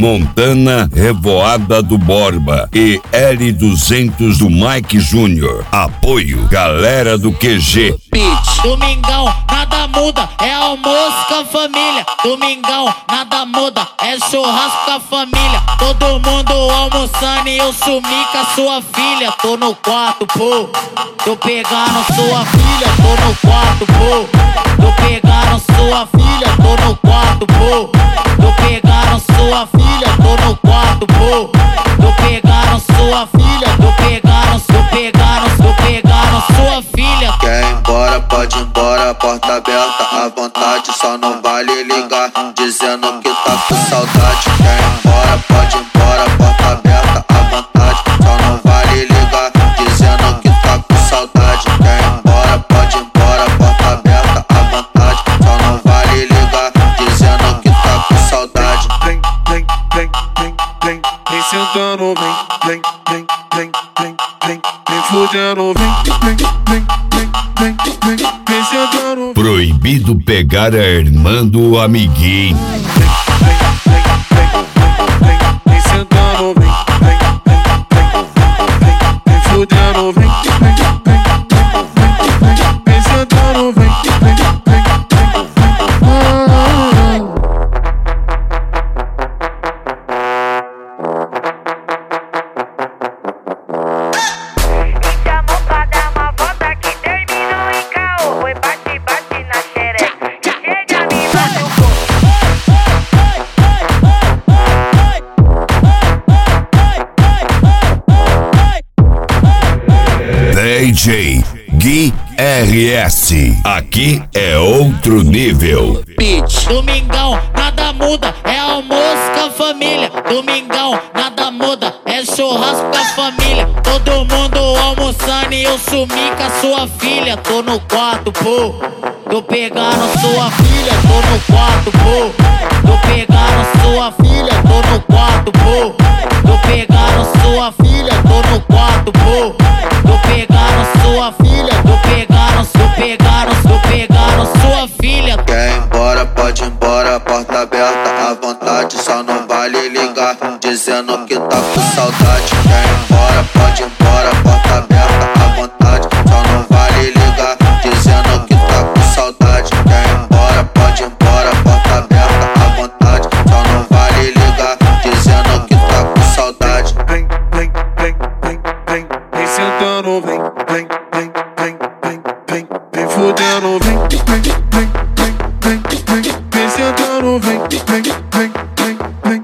Montana, Revoada do Borba e L200 do Mike Júnior. Apoio, galera do QG. Domingão, nada muda, é almoço com a família. Domingão, nada muda, é churrasco com a família. Todo mundo almoçando e eu sumi com a sua filha. Tô no quarto, pô, tô pegando sua filha. Tô no quarto, pô, tô pegando sua filha. Tô no quarto, pô, tô pegando sua filha. Tô no quarto, pô, tô pegando sua filha. Tô pegando sua filha. Quer ir embora, pode ir embora, porta aberta à vontade. Só não vale ligar, dizendo que tá com saudade. Quer ir embora, pode ir embora, porta aberta à vontade. Só não vale ligar, dizendo que tá com saudade. Quer ir embora, pode ir embora, porta aberta à vontade. Só não vale ligar, dizendo que tá com saudade. Vem sentando, vem fudendo, vem sentando. Proibido pegar a irmã do amiguinho. Vem sentando, vem fudendo, vem sentando, DJ Gui RS. Aqui é outro nível. Domingão, nada muda, é almoço com a família. Domingão, nada muda, é churrasco com a família. Todo mundo almoçando e eu sumi com a sua filha. Tô no quarto, pô, tô pegando sua filha. Tô no quarto, pô, tô pegando sua filha. Tô no quarto, pô, tô pegando sua filha. Tô no quarto, pô, tô pegando sua filha. Tô pegando sua filha. Quer ir embora, pode ir embora, porta aberta à vontade. Só não vale ligar, dizendo que tá com saudade. Quer ir embora, pode ir embora, porta aberta à vontade. Só não vale ligar, dizendo que tá com saudade. Quer ir embora, pode ir embora, porta aberta à vontade. Só não vale ligar, dizendo que tá com saudade. vem sentando, vem fudendo, vem sentando, vem